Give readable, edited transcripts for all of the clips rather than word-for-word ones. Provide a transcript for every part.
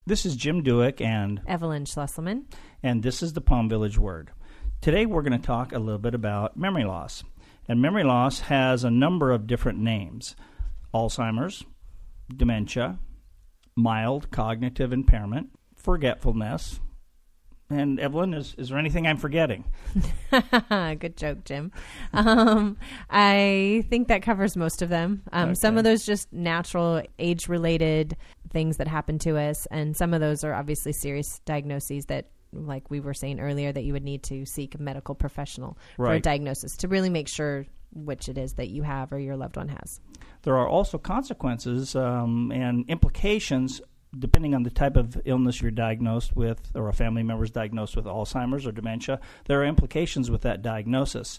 This is Jim Dewick and Evelyn Schlesselman. And this is the Palm Village Word. Today we're going to talk a little bit about memory loss. And memory loss has a number of different names. Alzheimer's, dementia, mild cognitive impairment, forgetfulness. And Evelyn, is there anything I'm forgetting? Good joke, Jim. I think that covers most of them. Okay. Some of those just natural age-related things that happen to us, and some of those are obviously serious diagnoses that, like we were saying earlier, that you would need to seek a medical professional for a diagnosis to really make sure which it is that you have or your loved one has. There are also consequences and implications depending on the type of illness you're diagnosed with, or a family member is diagnosed with Alzheimer's or dementia. There are implications with that diagnosis.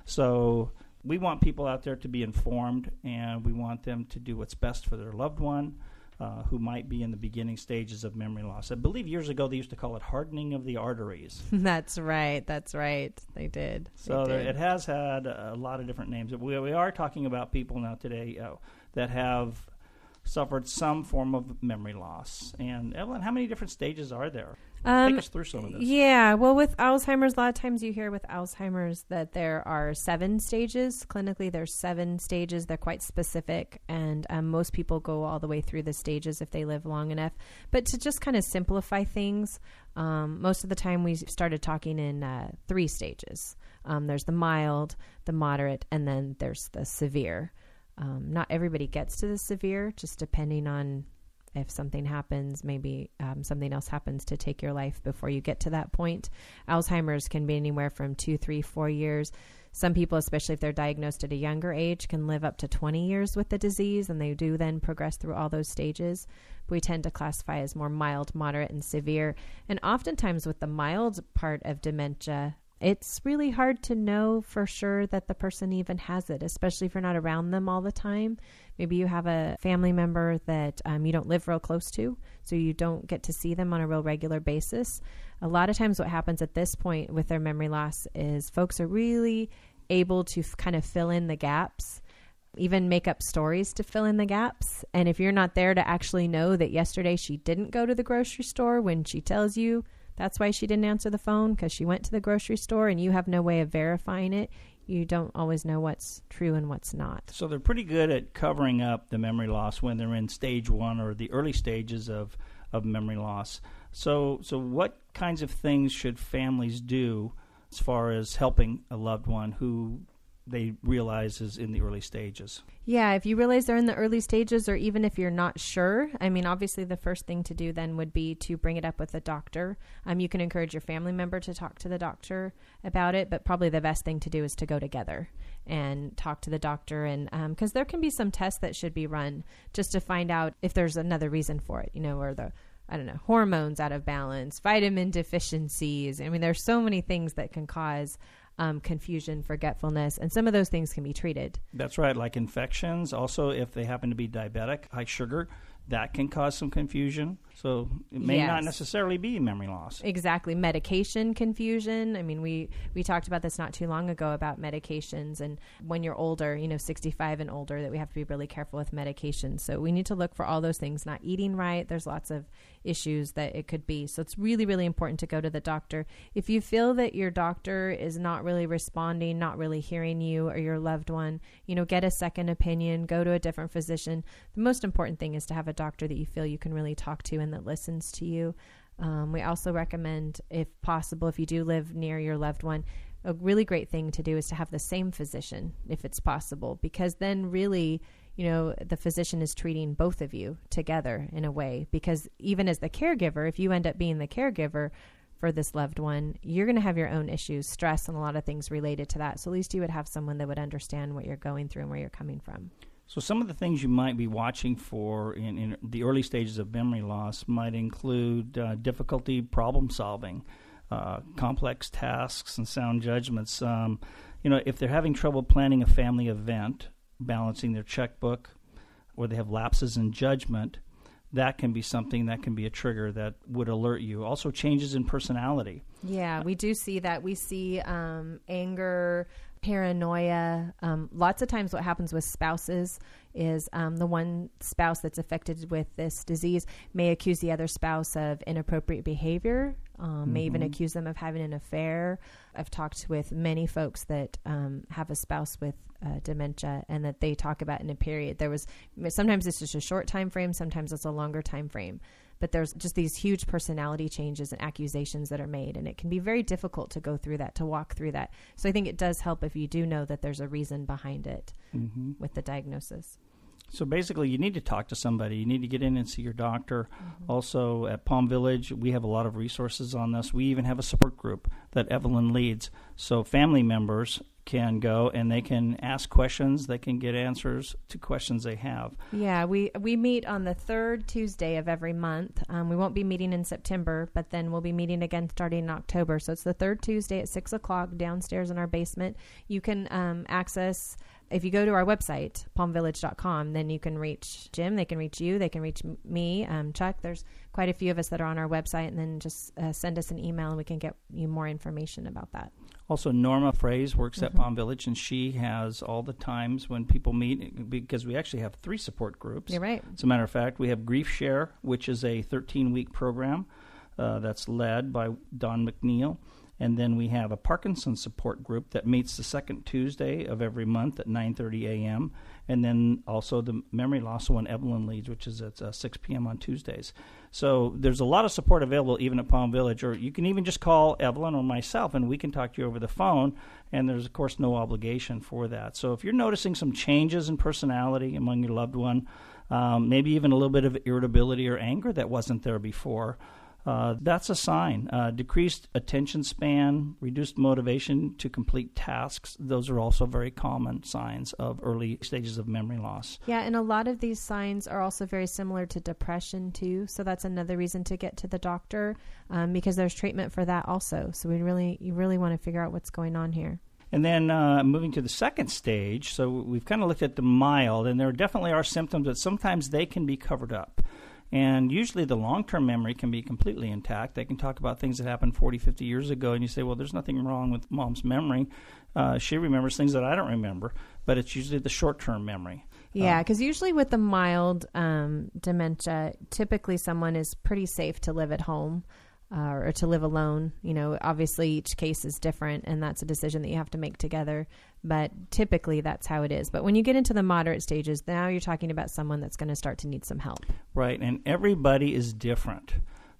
So we want people out there to be informed, and we want them to do what's best for their loved one who might be in the beginning stages of memory loss. I believe years ago they used to call it hardening of the arteries. That's right. They did. It has had a lot of different names. We are talking about people now today that have suffered some form of memory loss. And Evelyn, how many different stages are there? Take us through some of this. Yeah, well, with Alzheimer's, a lot of times you hear with Alzheimer's that there are 7 stages. Clinically, there's 7 stages. They're quite specific, and most people go all the way through the stages if they live long enough. But to just kind of simplify things, most of the time we started talking in 3 stages. There's the mild, the moderate, and then there's the severe. Not everybody gets to the severe, just depending on if something happens, maybe something else happens to take your life before you get to that point. Alzheimer's can be anywhere from 2, 3, 4 years. Some people, especially if they're diagnosed at a younger age, can live up to 20 years with the disease, and they do then progress through all those stages. We tend to classify as more mild, moderate, and severe. And oftentimes with the mild part of dementia, it's really hard to know for sure that the person even has it, especially if you're not around them all the time. Maybe you have a family member that you don't live real close to, so you don't get to see them on a real regular basis. A lot of times what happens at this point with their memory loss is folks are really able to kind of fill in the gaps, even make up stories to fill in the gaps. And if you're not there to actually know that yesterday she didn't go to the grocery store when she tells you that's why she didn't answer the phone, because she went to the grocery store, and you have no way of verifying it, you don't always know what's true and what's not. So they're pretty good at covering up the memory loss when they're in stage 1 or the early stages of memory loss. So what kinds of things should families do as far as helping a loved one who they realize is in the early stages? Yeah, if you realize they're in the early stages, or even if you're not sure, I mean, obviously the first thing to do then would be to bring it up with a doctor. You can encourage your family member to talk to the doctor about it, but probably the best thing to do is to go together and talk to the doctor. And because there can be some tests that should be run just to find out if there's another reason for it, or hormones out of balance, vitamin deficiencies. I mean, there's so many things that can cause confusion, forgetfulness, and some of those things can be treated. That's right, like infections. Also, if they happen to be diabetic, high sugar, that can cause some confusion. So it may not necessarily be memory loss. Exactly. Medication confusion. I mean, we talked about this not too long ago about medications, and when you're older, 65 and older, that we have to be really careful with medications. So we need to look for all those things. Not eating right. There's lots of issues that it could be. So it's really, really important to go to the doctor. If you feel that your doctor is not really responding, not really hearing you or your loved one, get a second opinion, go to a different physician. The most important thing is to have a doctor that you feel you can really talk to and that listens to you. We also recommend, if possible, if you do live near your loved one, a really great thing to do is to have the same physician if it's possible, because then really, the physician is treating both of you together in a way, because even as the caregiver, if you end up being the caregiver for this loved one, you're going to have your own issues, stress, and a lot of things related to that. So at least you would have someone that would understand what you're going through and where you're coming from. So some of the things you might be watching for in the early stages of memory loss might include difficulty problem solving, complex tasks, and sound judgments. If they're having trouble planning a family event, balancing their checkbook, or they have lapses in judgment, that can be something that can be a trigger that would alert you. Also, changes in personality. Yeah, we do see that. We see anger, paranoia. Lots of times what happens with spouses is the one spouse that's affected with this disease may accuse the other spouse of inappropriate behavior, may even accuse them of having an affair. I've talked with many folks that have a spouse with dementia, and that they talk about in a period. Sometimes it's just a short time frame, sometimes it's a longer time frame. But there's just these huge personality changes and accusations that are made, and it can be very difficult to go through that, to walk through that. So I think it does help if you do know that there's a reason behind it with the diagnosis. So basically, you need to talk to somebody. You need to get in and see your doctor. Also, at Palm Village, we have a lot of resources on this. We even have a support group that Evelyn leads. So family members can go and they can ask questions. They can get answers to questions they have. Yeah, we meet on the third Tuesday of every month. We won't be meeting in September, but then we'll be meeting again starting in October. So it's the third Tuesday at 6 o'clock downstairs in our basement. You can access... If you go to our website, palmvillage.com, then you can reach Jim, they can reach you, they can reach me, Chuck. There's quite a few of us that are on our website, and then just send us an email and we can get you more information about that. Also, Norma Fraze works at Palm Village, and she has all the times when people meet, because we actually have 3 support groups. You're right. As a matter of fact, we have Grief Share, which is a 13-week program that's led by Don McNeil. And then we have a Parkinson's support group that meets the second Tuesday of every month at 9:30 a.m. And then also the memory loss one Evelyn leads, which is at 6 p.m. on Tuesdays. So there's a lot of support available even at Palm Village. Or you can even just call Evelyn or myself, and we can talk to you over the phone. And there's, of course, no obligation for that. So if you're noticing some changes in personality among your loved one, maybe even a little bit of irritability or anger that wasn't there before, that's a sign. Decreased attention span, reduced motivation to complete tasks. Those are also very common signs of early stages of memory loss. Yeah, and a lot of these signs are also very similar to depression too. So that's another reason to get to the doctor, because there's treatment for that also. So you really want to figure out what's going on here. And then moving to the second stage, so we've kind of looked at the mild, and there definitely are symptoms that sometimes they can be covered up. And usually the long-term memory can be completely intact. They can talk about things that happened 40, 50 years ago, and you say, well, there's nothing wrong with Mom's memory. She remembers things that I don't remember, but it's usually the short-term memory. Yeah, because usually with the mild dementia, typically someone is pretty safe to live at home. Or to live alone. You know, obviously each case is different, and that's a decision that you have to make together. But typically that's how it is. But when you get into the moderate stages, now you're talking about someone that's going to start to need some help. Right, and everybody is different.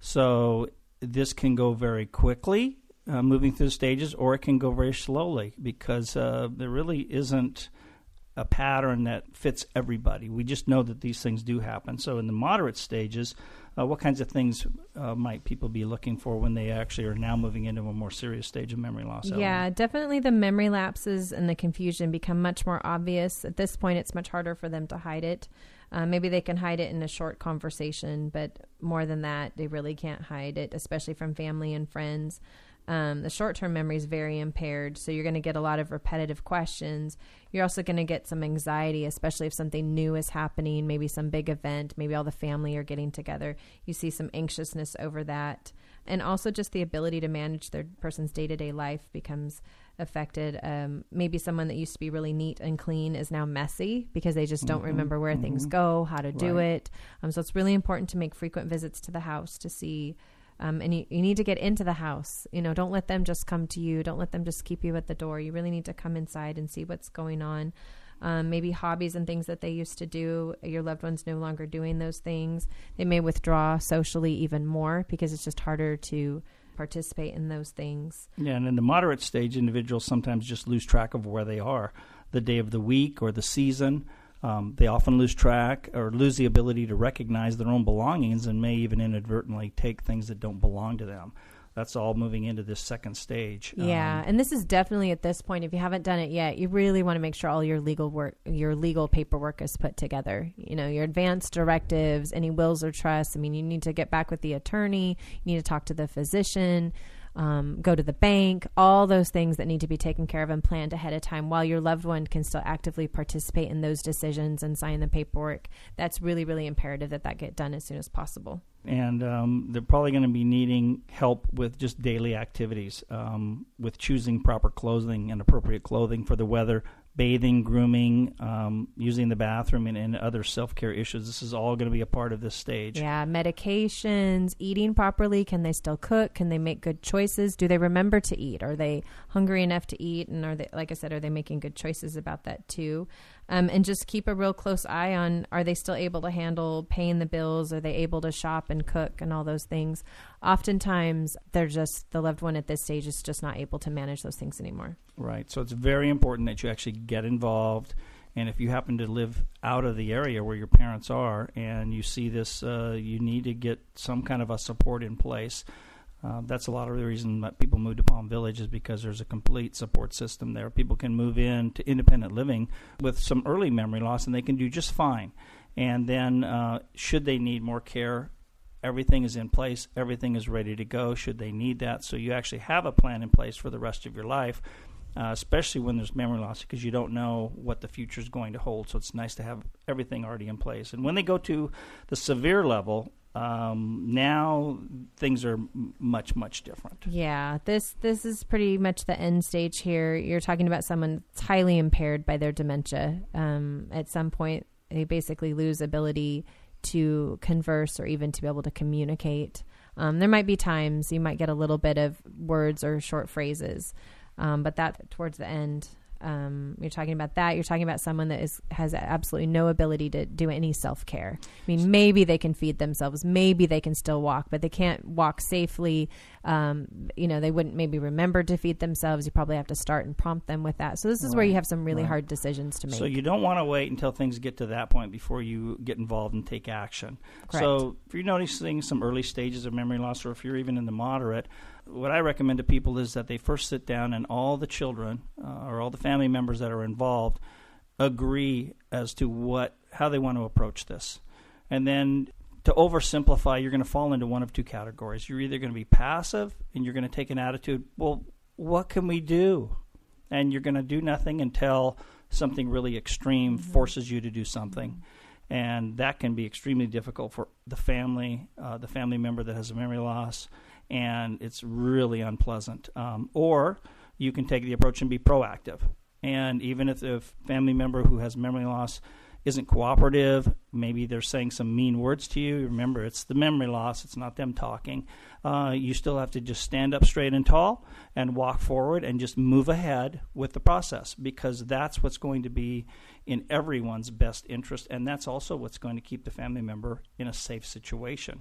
So this can go very quickly, moving through the stages, or it can go very slowly, because there really isn't a pattern that fits everybody. We just know that these things do happen. So in the moderate stages, what kinds of things might people be looking for when they actually are now moving into a more serious stage of memory loss? Yeah, definitely the memory lapses and the confusion become much more obvious. At this point, it's much harder for them to hide it. Maybe they can hide it in a short conversation, but more than that, they really can't hide it, especially from family and friends. The short-term memory is very impaired, so you're going to get a lot of repetitive questions. You're also going to get some anxiety, especially if something new is happening, maybe some big event, maybe all the family are getting together. You see some anxiousness over that. And also just the ability to manage their person's day-to-day life becomes affected. Maybe someone that used to be really neat and clean is now messy because they just don't remember where things go, how to do it. So it's really important to make frequent visits to the house to see. And you need to get into the house. You know, don't let them just come to you. Don't let them just keep you at the door. You really need to come inside and see what's going on. Maybe hobbies and things that they used to do, your loved one's no longer doing those things. They may withdraw socially even more because it's just harder to participate in those things. Yeah, and in the moderate stage, individuals sometimes just lose track of where they are, the day of the week or the season. They often lose track or lose the ability to recognize their own belongings and may even inadvertently take things that don't belong to them. That's all moving into this second stage. Yeah, and this is definitely at this point, if you haven't done it yet, you really want to make sure all your legal paperwork is put together. You know, your advance directives, any wills or trusts. I mean, you need to get back with the attorney. You need to talk to the physician. Go to the bank, all those things that need to be taken care of and planned ahead of time while your loved one can still actively participate in those decisions and sign the paperwork. That's really, really imperative that get done as soon as possible. And they're probably going to be needing help with just daily activities, with choosing proper clothing and appropriate clothing for the weather, bathing, grooming, using the bathroom, and other self-care issues. This is all going to be a part of this stage. Yeah, medications, eating properly. Can they still cook? Can they make good choices? Do they remember to eat? Are they hungry enough to eat? And are they, like I said, are they making good choices about that too? And just keep a real close eye on, are they still able to handle paying the bills? Are they able to shop and cook and all those things? Oftentimes, the loved one at this stage is just not able to manage those things anymore. Right. So it's very important that you actually get involved. And if you happen to live out of the area where your parents are and you see this, you need to get some kind of a support in place. That's a lot of the reason that people move to Palm Village, is because there's a complete support system there. People can move in to independent living with some early memory loss, and they can do just fine. And then should they need more care, everything is in place. Everything is ready to go should they need that. So you actually have a plan in place for the rest of your life, especially when there's memory loss, because you don't know what the future is going to hold. So it's nice to have everything already in place. And when they go to the severe level, now things are much, much different. Yeah, this is pretty much the end stage here. You're talking about someone that's highly impaired by their dementia. At some point, they basically lose ability to converse or even to be able to communicate. There might be times you might get a little bit of words or short phrases, but that towards the end, you're talking about that. You're talking about someone that has absolutely no ability to do any self-care. I mean, maybe they can feed themselves, maybe they can still walk, but they can't walk safely. They wouldn't maybe remember to feed themselves. You probably have to start and prompt them with that. So this is where you have some really hard decisions to make. So you don't want to wait until things get to that point before you get involved and take action. Correct. So if you're noticing some early stages of memory loss, or if you're even in the moderate, what I recommend to people is that they first sit down and all the children or all the family members that are involved agree as to how they want to approach this. And then to oversimplify, you're going to fall into one of two categories. You're either going to be passive and you're going to take an attitude, well, what can we do? And you're going to do nothing until something really extreme forces you to do something. And that can be extremely difficult for the family member that has a memory loss, and it's really unpleasant. Or you can take the approach and be proactive. And even if the family member who has memory loss isn't cooperative, maybe they're saying some mean words to you. Remember, it's the memory loss. It's not them talking. You still have to just stand up straight and tall and walk forward and just move ahead with the process, because that's what's going to be in everyone's best interest, and that's also what's going to keep the family member in a safe situation.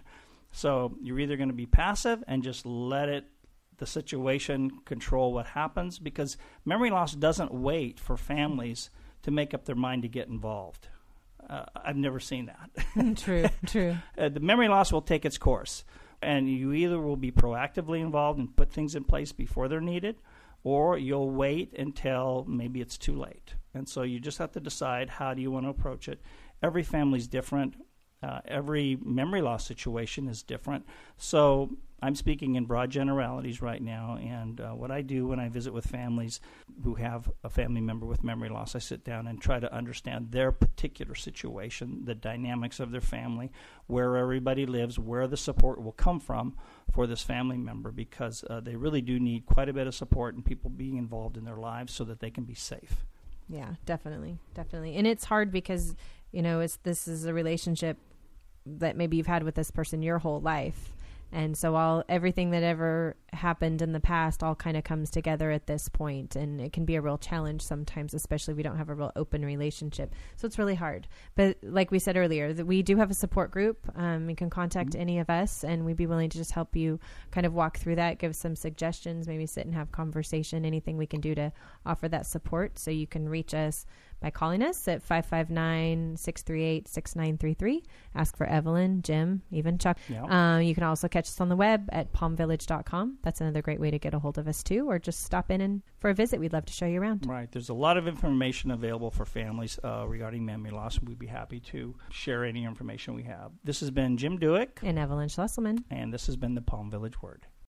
So you're either going to be passive and just let the situation control what happens, because memory loss doesn't wait for families to make up their mind to get involved. I've never seen that. True. The memory loss will take its course, and you either will be proactively involved and put things in place before they're needed, or you'll wait until maybe it's too late. And so you just have to decide, how do you want to approach it? Every family's different. Every memory loss situation is different. So I'm speaking in broad generalities right now, and what I do when I visit with families who have a family member with memory loss, I sit down and try to understand their particular situation, the dynamics of their family, where everybody lives, where the support will come from for this family member, because they really do need quite a bit of support and people being involved in their lives so that they can be safe. Yeah, definitely. And it's hard because, this is a relationship that maybe you've had with this person your whole life. And so everything that ever happened in the past all kind of comes together at this point, and it can be a real challenge sometimes, especially if we don't have a real open relationship. So it's really hard. But like we said earlier, that we do have a support group. You can contact any of us, and we'd be willing to just help you kind of walk through that, give some suggestions, maybe sit and have conversation, anything we can do to offer that support. So you can reach us by calling us at 559-638-6933. Ask for Evelyn, Jim, even Chuck. Yeah. You can also catch us on the web at palmvillage.com. That's another great way to get a hold of us too, or just stop in for a visit. We'd love to show you around. Right. There's a lot of information available for families regarding memory loss, and we'd be happy to share any information we have. This has been Jim Duick and Evelyn Schlesselman. And this has been the Palm Village Word.